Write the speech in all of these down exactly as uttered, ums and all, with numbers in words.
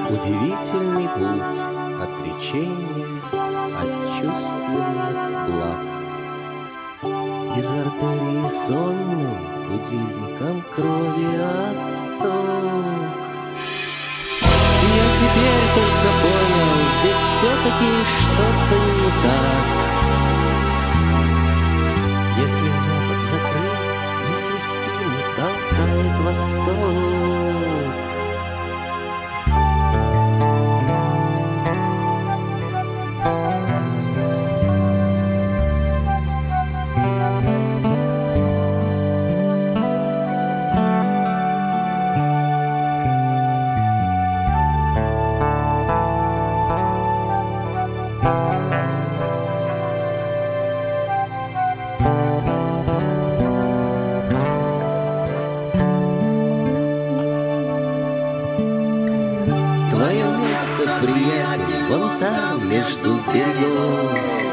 Удивительный путь отречения от чувственных благ. Из артерии сонной будильником крови отток. Я теперь только понял, здесь все-таки что-то не так. Если запад закрыт, если в спину толкает восток. Твое место, приятель, вон там, между берегов,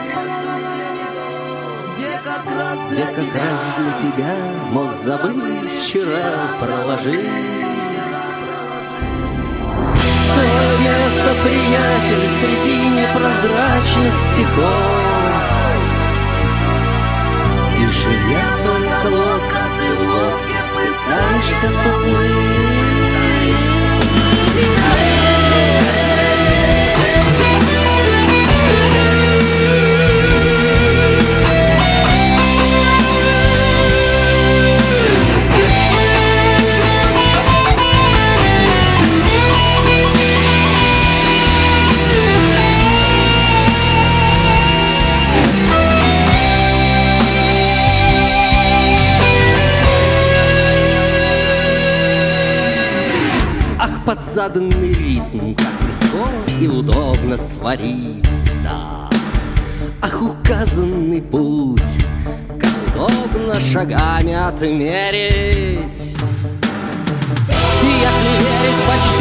где как раз для, где как тебя, раз для тебя мост забыли вчера проложить. Твое место, приятель, среди непрозрачных стихов. И жилья только лодка, ты в лодке пытаешься поплыть. Под заданный ритм так легко и удобно творить, да. Ах, указанный путь, как удобно шагами отмерить. И если верить почти